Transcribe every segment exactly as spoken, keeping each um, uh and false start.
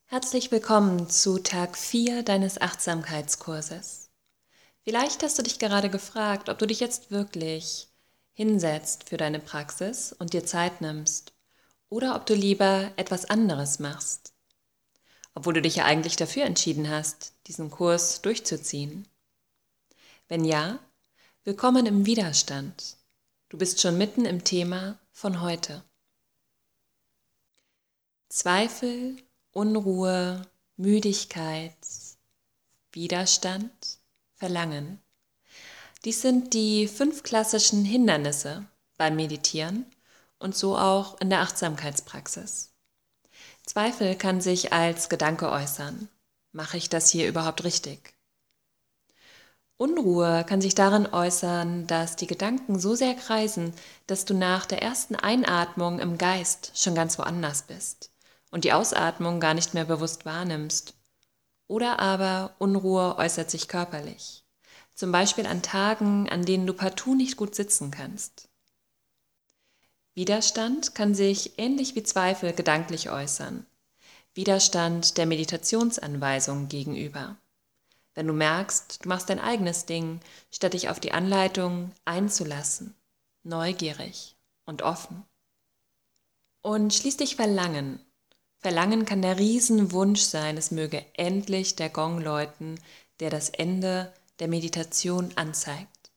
Herzlich willkommen zu Tag vier deines Achtsamkeitskurses. Vielleicht hast du dich gerade gefragt, ob du dich jetzt wirklich hinsetzt für deine Praxis und dir Zeit nimmst oder ob du lieber etwas anderes machst, obwohl du dich ja eigentlich dafür entschieden hast, diesen Kurs durchzuziehen. Wenn ja, willkommen im Widerstand. Du bist schon mitten im Thema von heute. Zweifel, Unruhe, Müdigkeit, Widerstand, Verlangen. Dies sind die fünf klassischen Hindernisse beim Meditieren und so auch in der Achtsamkeitspraxis. Zweifel kann sich als Gedanke äußern. Mache ich das hier überhaupt richtig? Unruhe kann sich darin äußern, dass die Gedanken so sehr kreisen, dass du nach der ersten Einatmung im Geist schon ganz woanders bist und die Ausatmung gar nicht mehr bewusst wahrnimmst. Oder aber Unruhe äußert sich körperlich, zum Beispiel an Tagen, an denen du partout nicht gut sitzen kannst. Widerstand kann sich ähnlich wie Zweifel gedanklich äußern. Widerstand der Meditationsanweisung gegenüber. Wenn du merkst, du machst dein eigenes Ding, statt dich auf die Anleitung einzulassen, neugierig und offen. Und schließlich Verlangen. Verlangen kann der Riesenwunsch sein, es möge endlich der Gong läuten, der das Ende der Meditation anzeigt.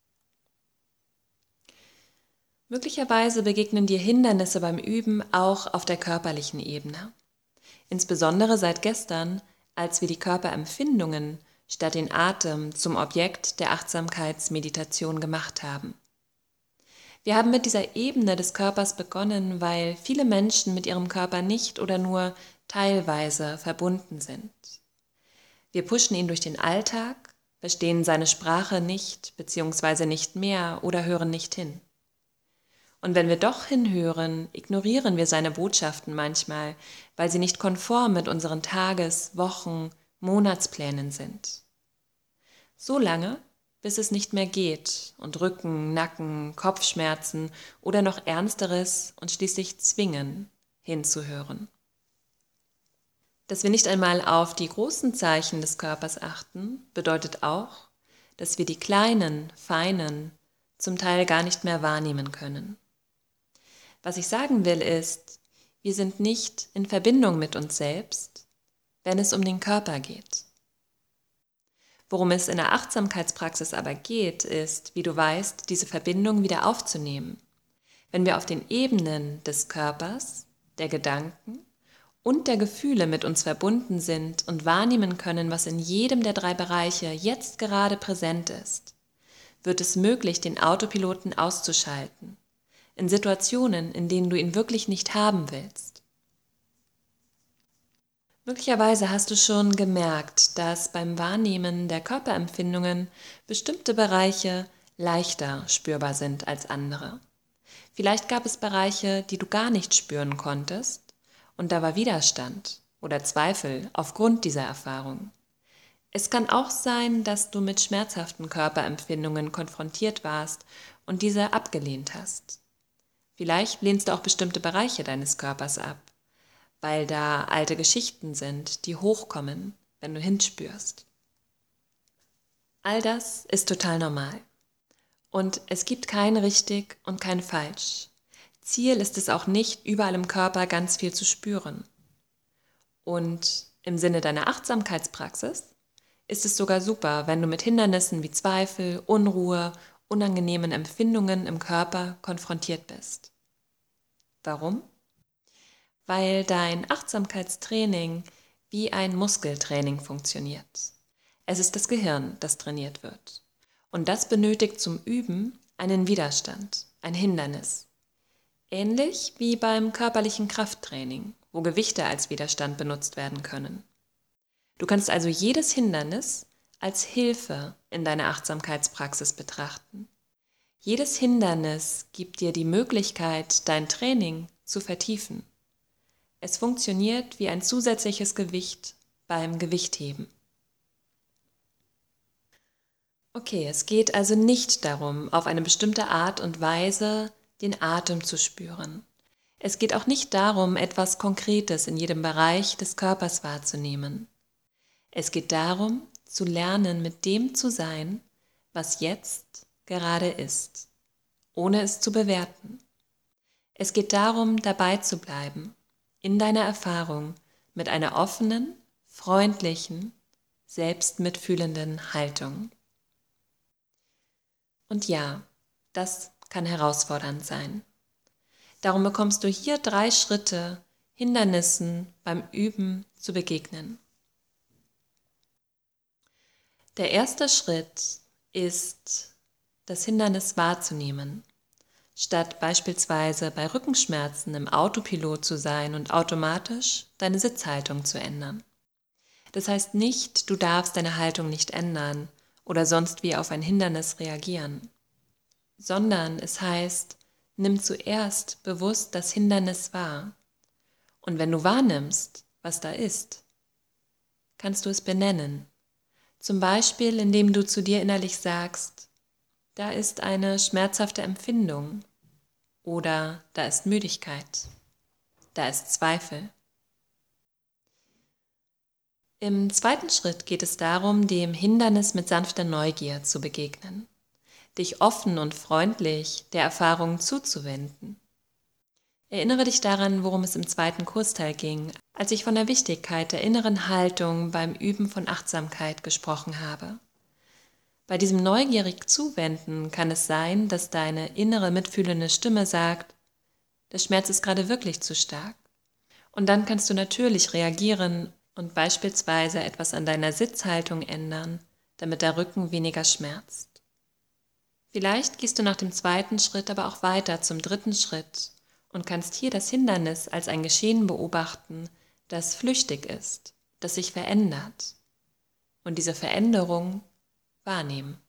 Möglicherweise begegnen dir Hindernisse beim Üben auch auf der körperlichen Ebene. Insbesondere seit gestern, als wir die Körperempfindungen statt den Atem zum Objekt der Achtsamkeitsmeditation gemacht haben. Wir haben mit dieser Ebene des Körpers begonnen, weil viele Menschen mit ihrem Körper nicht oder nur teilweise verbunden sind. Wir pushen ihn durch den Alltag, verstehen seine Sprache nicht bzw. nicht mehr oder hören nicht hin. Und wenn wir doch hinhören, ignorieren wir seine Botschaften manchmal, weil sie nicht konform mit unseren Tages-, Wochen-, Monatsplänen sind. So lange, bis es nicht mehr geht und Rücken, Nacken, Kopfschmerzen oder noch Ernsteres und schließlich zwingen, hinzuhören. Dass wir nicht einmal auf die großen Zeichen des Körpers achten, bedeutet auch, dass wir die kleinen, feinen zum Teil gar nicht mehr wahrnehmen können. Was ich sagen will ist, wir sind nicht in Verbindung mit uns selbst, wenn es um den Körper geht. Worum es in der Achtsamkeitspraxis aber geht, ist, wie du weißt, diese Verbindung wieder aufzunehmen. Wenn wir auf den Ebenen des Körpers, der Gedanken und der Gefühle mit uns verbunden sind und wahrnehmen können, was in jedem der drei Bereiche jetzt gerade präsent ist, wird es möglich, den Autopiloten auszuschalten, in Situationen, in denen du ihn wirklich nicht haben willst. Möglicherweise hast du schon gemerkt, dass beim Wahrnehmen der Körperempfindungen bestimmte Bereiche leichter spürbar sind als andere. Vielleicht gab es Bereiche, die du gar nicht spüren konntest und da war Widerstand oder Zweifel aufgrund dieser Erfahrung. Es kann auch sein, dass du mit schmerzhaften Körperempfindungen konfrontiert warst und diese abgelehnt hast. Vielleicht lehnst du auch bestimmte Bereiche deines Körpers ab, weil da alte Geschichten sind, die hochkommen, wenn du hinspürst. All das ist total normal. Und es gibt kein richtig und kein falsch. Ziel ist es auch nicht, überall im Körper ganz viel zu spüren. Und im Sinne deiner Achtsamkeitspraxis ist es sogar super, wenn du mit Hindernissen wie Zweifel, Unruhe, unangenehmen Empfindungen im Körper konfrontiert bist. Warum? Weil dein Achtsamkeitstraining wie ein Muskeltraining funktioniert. Es ist das Gehirn, das trainiert wird. Und das benötigt zum Üben einen Widerstand, ein Hindernis. Ähnlich wie beim körperlichen Krafttraining, wo Gewichte als Widerstand benutzt werden können. Du kannst also jedes Hindernis als Hilfe in deiner Achtsamkeitspraxis betrachten. Jedes Hindernis gibt dir die Möglichkeit, dein Training zu vertiefen. Es funktioniert wie ein zusätzliches Gewicht beim Gewichtheben. Okay, es geht also nicht darum, auf eine bestimmte Art und Weise den Atem zu spüren. Es geht auch nicht darum, etwas Konkretes in jedem Bereich des Körpers wahrzunehmen. Es geht darum, zu lernen, mit dem zu sein, was jetzt gerade ist, ohne es zu bewerten. Es geht darum, dabei zu bleiben, in deiner Erfahrung mit einer offenen, freundlichen, selbstmitfühlenden Haltung. Und ja, das kann herausfordernd sein. Darum bekommst du hier drei Schritte, Hindernissen beim Üben zu begegnen. Der erste Schritt ist, das Hindernis wahrzunehmen. Statt beispielsweise bei Rückenschmerzen im Autopilot zu sein und automatisch deine Sitzhaltung zu ändern. Das heißt nicht, du darfst deine Haltung nicht ändern oder sonst wie auf ein Hindernis reagieren, sondern es heißt, nimm zuerst bewusst das Hindernis wahr. Und wenn du wahrnimmst, was da ist, kannst du es benennen. Zum Beispiel, indem du zu dir innerlich sagst, da ist eine schmerzhafte Empfindung oder da ist Müdigkeit, da ist Zweifel. Im zweiten Schritt geht es darum, dem Hindernis mit sanfter Neugier zu begegnen, dich offen und freundlich der Erfahrung zuzuwenden. Erinnere dich daran, worum es im zweiten Kursteil ging, als ich von der Wichtigkeit der inneren Haltung beim Üben von Achtsamkeit gesprochen habe. Bei diesem neugierig Zuwenden kann es sein, dass deine innere mitfühlende Stimme sagt, der Schmerz ist gerade wirklich zu stark. Und dann kannst du natürlich reagieren und beispielsweise etwas an deiner Sitzhaltung ändern, damit der Rücken weniger schmerzt. Vielleicht gehst du nach dem zweiten Schritt aber auch weiter zum dritten Schritt und kannst hier das Hindernis als ein Geschehen beobachten, das flüchtig ist, das sich verändert und diese Veränderung wahrnehmen.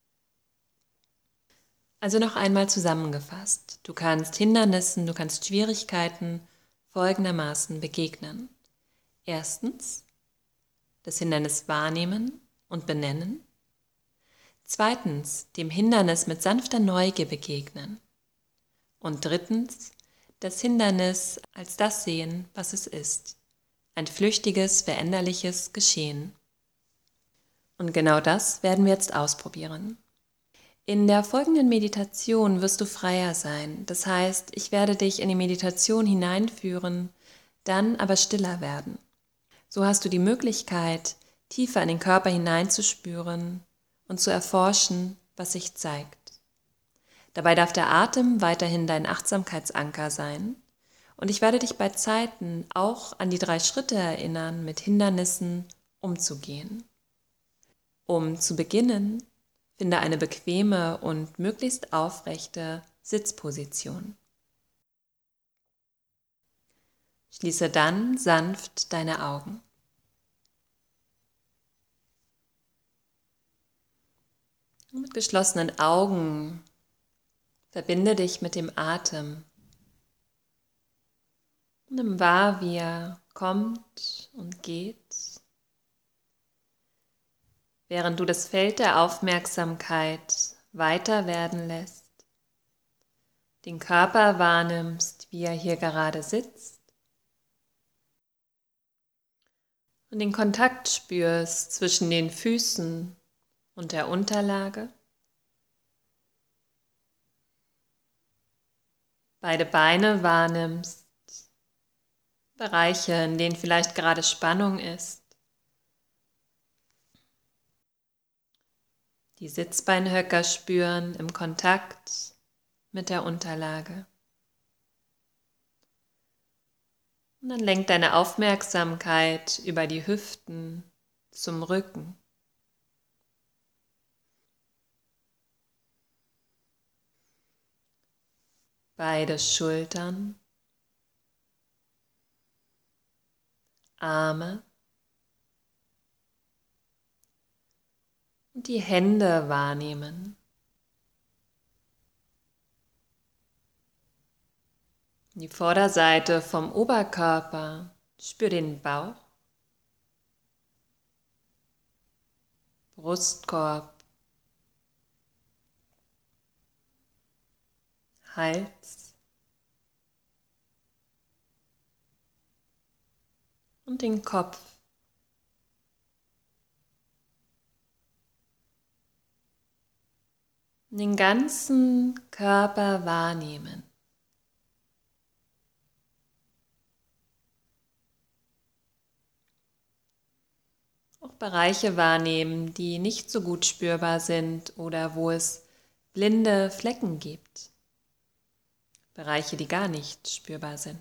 Also noch einmal zusammengefasst, du kannst Hindernissen, du kannst Schwierigkeiten folgendermaßen begegnen. Erstens, das Hindernis wahrnehmen und benennen. Zweitens, dem Hindernis mit sanfter Neugier begegnen. Und drittens, das Hindernis als das sehen, was es ist. Ein flüchtiges, veränderliches Geschehen. Und genau das werden wir jetzt ausprobieren. In der folgenden Meditation wirst du freier sein. Das heißt, ich werde dich in die Meditation hineinführen, dann aber stiller werden. So hast du die Möglichkeit, tiefer in den Körper hineinzuspüren und zu erforschen, was sich zeigt. Dabei darf der Atem weiterhin dein Achtsamkeitsanker sein und ich werde dich bei Zeiten auch an die drei Schritte erinnern, mit Hindernissen umzugehen. Um zu beginnen, finde eine bequeme und möglichst aufrechte Sitzposition. Schließe dann sanft deine Augen. Mit geschlossenen Augen verbinde dich mit dem Atem. Nimm wahr, wie er kommt und geht, während du das Feld der Aufmerksamkeit weiter werden lässt, den Körper wahrnimmst, wie er hier gerade sitzt und den Kontakt spürst zwischen den Füßen und der Unterlage. Beide Beine wahrnimmst, Bereiche, in denen vielleicht gerade Spannung ist. Die Sitzbeinhöcker spüren im Kontakt mit der Unterlage. Und dann lenk deine Aufmerksamkeit über die Hüften zum Rücken. Beide Schultern, Arme und die Hände wahrnehmen. Die Vorderseite vom Oberkörper, spür den Bauch, Brustkorb, Hals, und den Kopf. Den ganzen Körper wahrnehmen. Auch Bereiche wahrnehmen, die nicht so gut spürbar sind oder wo es blinde Flecken gibt. Bereiche, die gar nicht spürbar sind.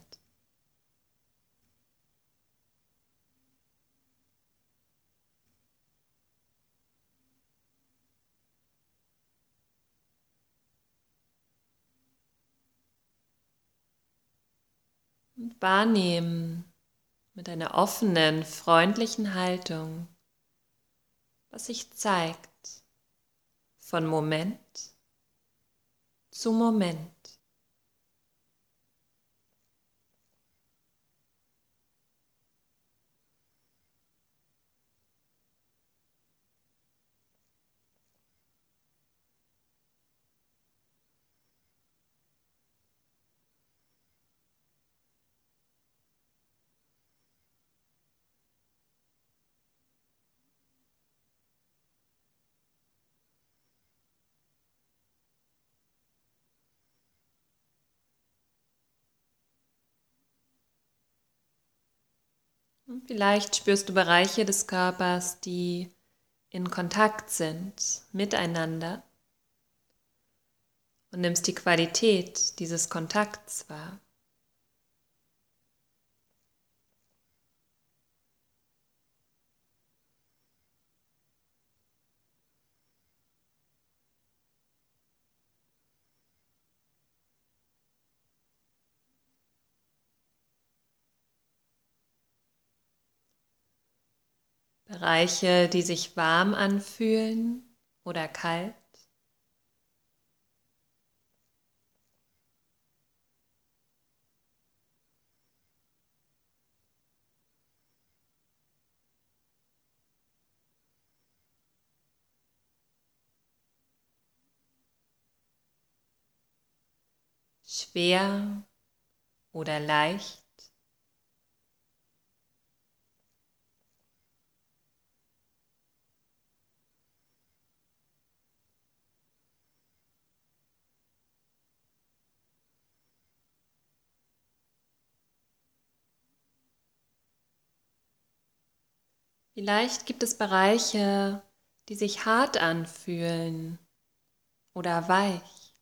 Und wahrnehmen mit einer offenen, freundlichen Haltung, was sich zeigt von Moment zu Moment. Und vielleicht spürst du Bereiche des Körpers, die in Kontakt sind miteinander und nimmst die Qualität dieses Kontakts wahr. Bereiche, die sich warm anfühlen oder kalt. Schwer oder leicht. Vielleicht gibt es Bereiche, die sich hart anfühlen oder weich.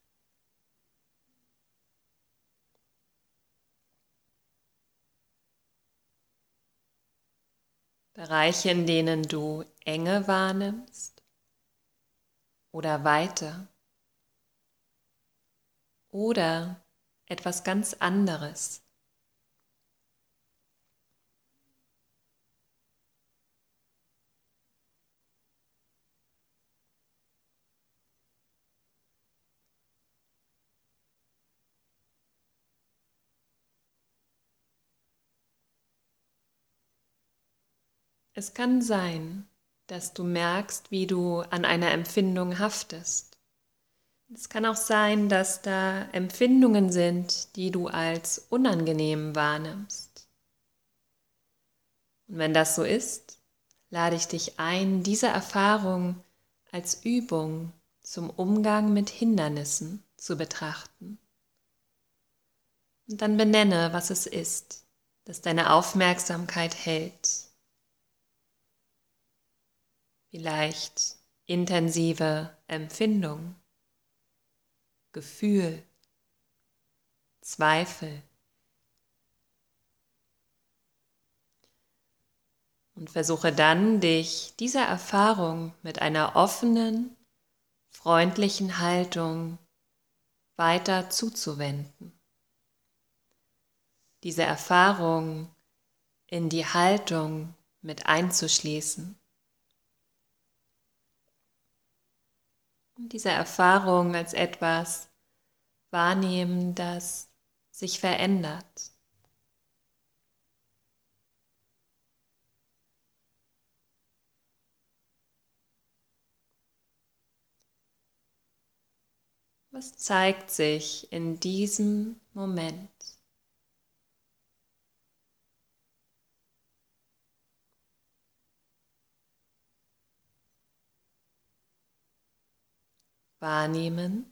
Bereiche, in denen du Enge wahrnimmst oder Weite oder etwas ganz anderes. Es kann sein, dass du merkst, wie du an einer Empfindung haftest. Es kann auch sein, dass da Empfindungen sind, die du als unangenehm wahrnimmst. Und wenn das so ist, lade ich dich ein, diese Erfahrung als Übung zum Umgang mit Hindernissen zu betrachten. Und dann benenne, was es ist, das deine Aufmerksamkeit hält. Vielleicht intensive Empfindung, Gefühl, Zweifel. Und versuche dann, dich dieser Erfahrung mit einer offenen, freundlichen Haltung weiter zuzuwenden. Diese Erfahrung in die Haltung mit einzuschließen. Und diese Erfahrung als etwas wahrnehmen, das sich verändert. Was zeigt sich in diesem Moment? wahrnehmen,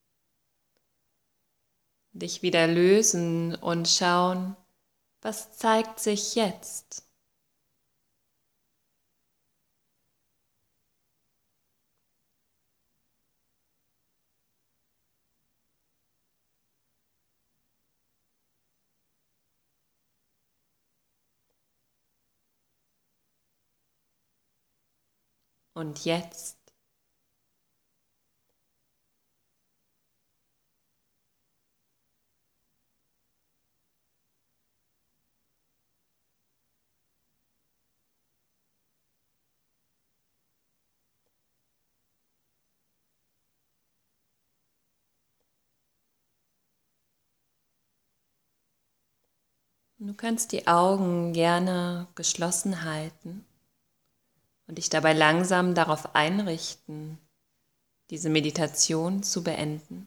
dich wieder lösen und schauen, was zeigt sich jetzt. Und jetzt. Du kannst die Augen gerne geschlossen halten und dich dabei langsam darauf einrichten, diese Meditation zu beenden.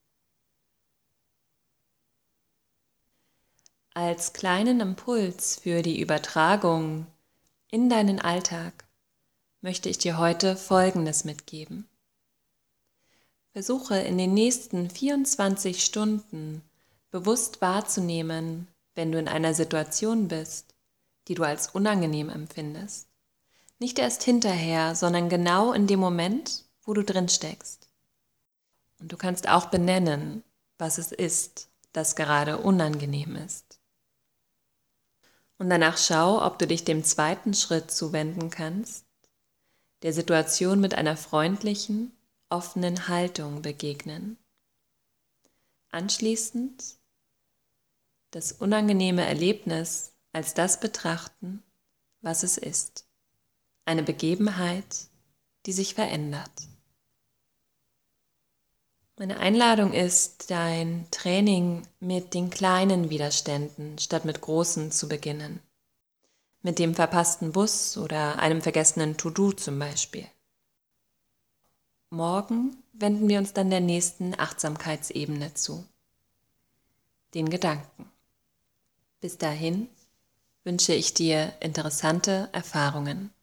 Als kleinen Impuls für die Übertragung in deinen Alltag möchte ich dir heute Folgendes mitgeben. Versuche in den nächsten vierundzwanzig Stunden bewusst wahrzunehmen, wenn du in einer Situation bist, die du als unangenehm empfindest. Nicht erst hinterher, sondern genau in dem Moment, wo du drin steckst. Und du kannst auch benennen, was es ist, das gerade unangenehm ist. Und danach schau, ob du dich dem zweiten Schritt zuwenden kannst, der Situation mit einer freundlichen, offenen Haltung begegnen. Anschließend das unangenehme Erlebnis als das betrachten, was es ist. Eine Begebenheit, die sich verändert. Meine Einladung ist, dein Training mit den kleinen Widerständen statt mit großen zu beginnen. Mit dem verpassten Bus oder einem vergessenen To-Do zum Beispiel. Morgen wenden wir uns dann der nächsten Achtsamkeitsebene zu, den Gedanken. Bis dahin wünsche ich dir interessante Erfahrungen.